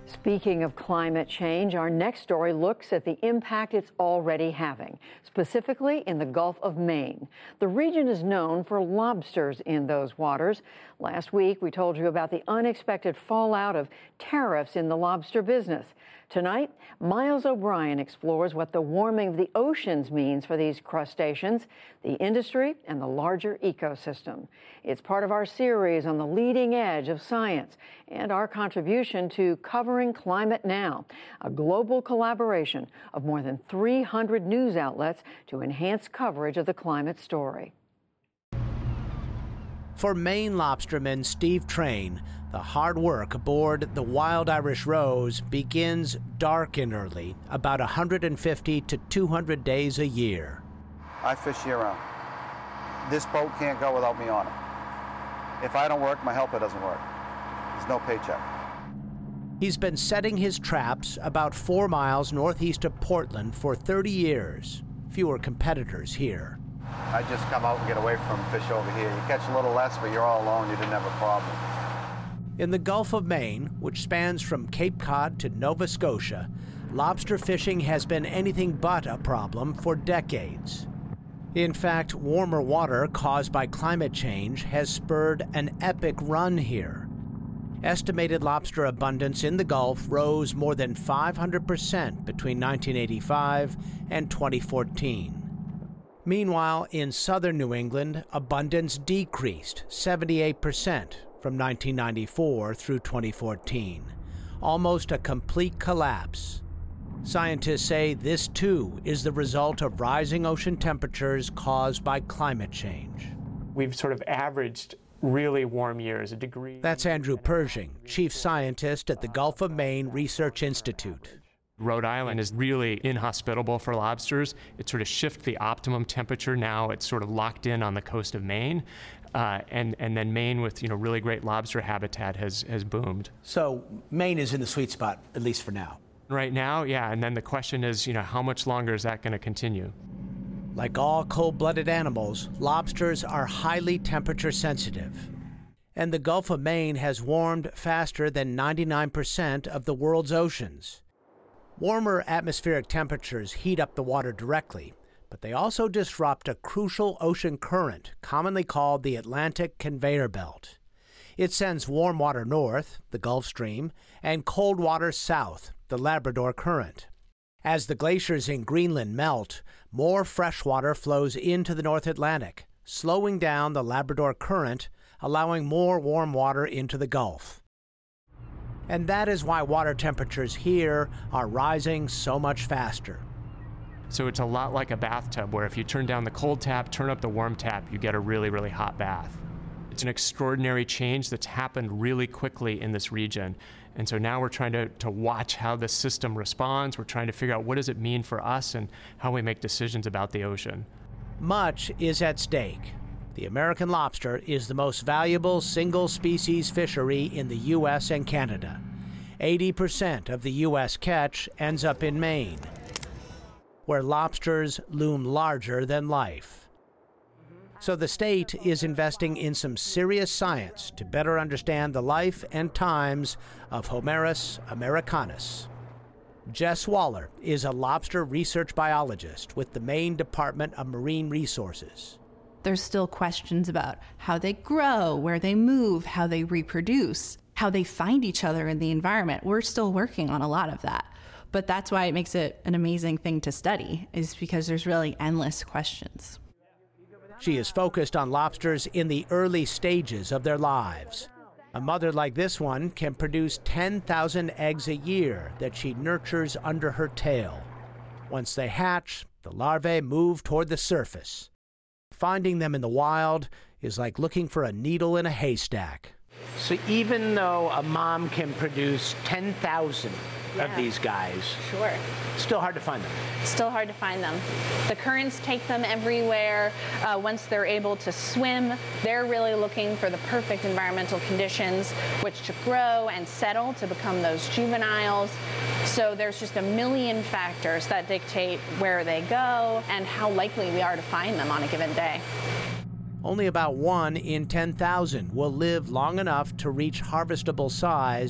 Speaking of climate change, our next story looks at the impact it's already having, specifically in the Gulf of Maine. The region is known for lobsters in those waters. Last week, we told you about the unexpected fallout of tariffs in the lobster business. Tonight, Miles O'Brien explores what the warming of the oceans means for these crustaceans, the industry, and the larger ecosystem. It's part of our series on the leading edge of science and our contribution to Covering Climate Now, a global collaboration of more than 300 news outlets to enhance coverage of the climate story. For Maine lobsterman Steve Train, the hard work aboard the Wild Irish Rose begins dark and early, about 150 to 200 days a year. I fish year-round. This boat can't go without me on it. If I don't work, my helper doesn't work. There's no paycheck. He's been setting his traps about 4 miles northeast of Portland for 30 years. Fewer competitors here. I just come out and get away from fish over here. You catch a little less, but you're all alone. You didn't have a problem. In the Gulf of Maine, which spans from Cape Cod to Nova Scotia, lobster fishing has been anything but a problem for decades. In fact, warmer water caused by climate change has spurred an epic run here. Estimated lobster abundance in the Gulf rose more than 500% between 1985 and 2014. Meanwhile, in southern New England, abundance decreased 78% from 1994 through 2014. Almost a complete collapse. Scientists say this, too, is the result of rising ocean temperatures caused by climate change. We've sort of averaged really warm years, a degree. That's Andrew Pershing, chief scientist at the Gulf of Maine Research Institute. Rhode Island is really inhospitable for lobsters. It sort of shifts the optimum temperature. Now it's sort of locked in on the coast of Maine. And then Maine with really great lobster habitat has boomed. So Maine is in the sweet spot, at least for now. Right now, yeah. And then the question is, how much longer is that going to continue? Like all cold-blooded animals, lobsters are highly temperature sensitive. And the Gulf of Maine has warmed faster than 99% of the world's oceans. Warmer atmospheric temperatures heat up the water directly, but they also disrupt a crucial ocean current, commonly called the Atlantic Conveyor Belt. It sends warm water north, the Gulf Stream, and cold water south, the Labrador Current. As the glaciers in Greenland melt, more fresh water flows into the North Atlantic, slowing down the Labrador Current, allowing more warm water into the Gulf. And that is why water temperatures here are rising so much faster. So it's a lot like a bathtub, where if you turn down the cold tap, turn up the warm tap, you get a really, really hot bath. It's an extraordinary change that's happened really quickly in this region. And so now we're trying to watch how the system responds. We're trying to figure out what does it mean for us and how we make decisions about the ocean. Much is at stake. The American lobster is the most valuable single-species fishery in the U.S. and Canada. 80% of the U.S. catch ends up in Maine, where lobsters loom larger than life. So the state is investing in some serious science to better understand the life and times of Homarus americanus. Jess Waller is a lobster research biologist with the Maine Department of Marine Resources. There's still questions about how they grow, where they move, how they reproduce, how they find each other in the environment. We're still working on a lot of that. But that's why it makes it an amazing thing to study, is because there's really endless questions. She is focused on lobsters in the early stages of their lives. A mother like this one can produce 10,000 eggs a year that she nurtures under her tail. Once they hatch, the larvae move toward the surface. Finding them in the wild is like looking for a needle in a haystack. So even though a mom can produce 10,000 of these guys, sure, still hard to find them. Still hard to find them. The currents take them everywhere. Once they're able to swim, they're really looking for the perfect environmental conditions which to grow and settle to become those juveniles. So there's just a million factors that dictate where they go and how likely we are to find them on a given day. Only about 1 in 10,000 will live long enough to reach harvestable size,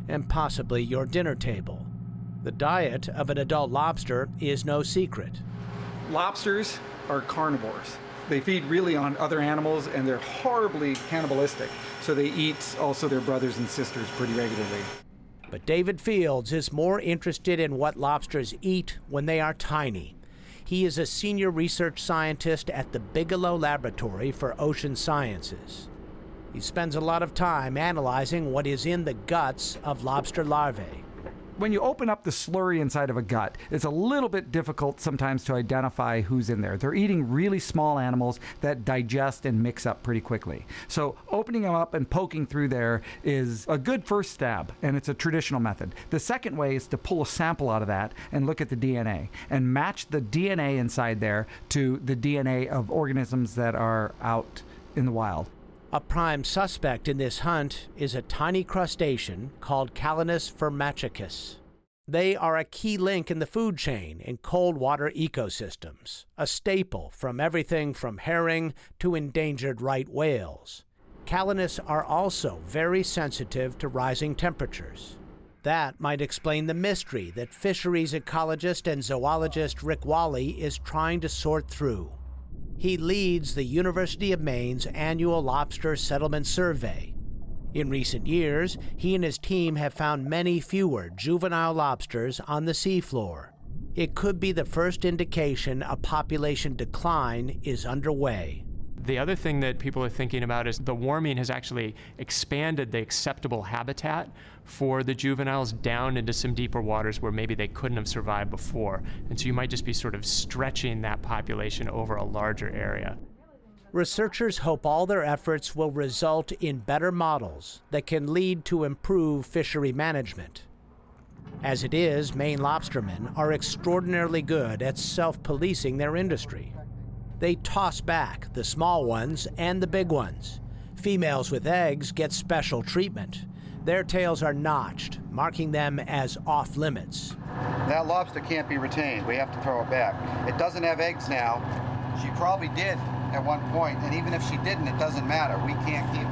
and possibly your dinner table. The diet of an adult lobster is no secret. Lobsters are carnivores. They feed really on other animals, and they're horribly cannibalistic. So they eat also their brothers and sisters pretty regularly. But David Fields is more interested in what lobsters eat when they are tiny. He is a senior research scientist at the Bigelow Laboratory for Ocean Sciences. He spends a lot of time analyzing what is in the guts of lobster larvae. When you open up the slurry inside of a gut, it's a little bit difficult sometimes to identify who's in there. They're eating really small animals that digest and mix up pretty quickly. So opening them up and poking through there is a good first stab, and it's a traditional method. The second way is to pull a sample out of that and look at the DNA and match the DNA inside there to the DNA of organisms that are out in the wild. A prime suspect in this hunt is a tiny crustacean called Calanus firmachicus. They are a key link in the food chain in cold water ecosystems, a staple from everything from herring to endangered right whales. Calanus are also very sensitive to rising temperatures. That might explain the mystery that fisheries ecologist and zoologist Rick Wally is trying to sort through. He leads the University of Maine's annual lobster settlement survey. In recent years, he and his team have found many fewer juvenile lobsters on the seafloor. It could be the first indication a population decline is underway. The other thing that people are thinking about is the warming has actually expanded the acceptable habitat for the juveniles down into some deeper waters where maybe they couldn't have survived before. And so you might just be sort of stretching that population over a larger area. Researchers hope all their efforts will result in better models that can lead to improved fishery management. As it is, Maine lobstermen are extraordinarily good at self-policing their industry. They toss back the small ones and the big ones. Females with eggs get special treatment. Their tails are notched, marking them as off-limits. That lobster can't be retained. We have to throw it back. It doesn't have eggs now. She probably did at one point, and even if she didn't, it doesn't matter. We can't keep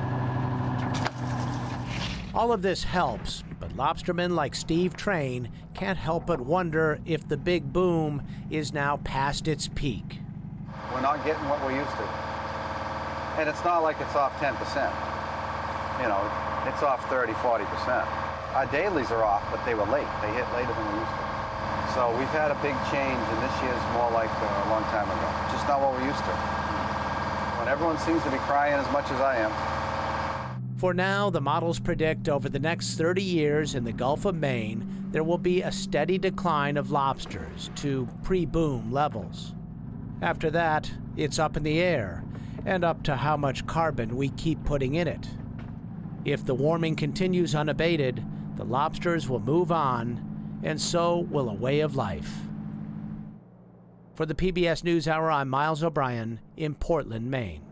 her. All of this helps, but lobstermen like Steve Train can't help but wonder if the big boom is now past its peak. We're not getting what we're used to. And it's not like it's off 10%. You know, it's off 30, 40%. Our dailies are off, but they were late. They hit later than we used to. So we've had a big change, and this year's more like a long time ago. Just not what we're used to. When everyone seems to be crying as much as I am. For now, the models predict over the next 30 years in the Gulf of Maine, there will be a steady decline of lobsters to pre-boom levels. After that, it's up in the air, and up to how much carbon we keep putting in it. If the warming continues unabated, the lobsters will move on, and so will a way of life. For the PBS NewsHour, I'm Miles O'Brien in Portland, Maine.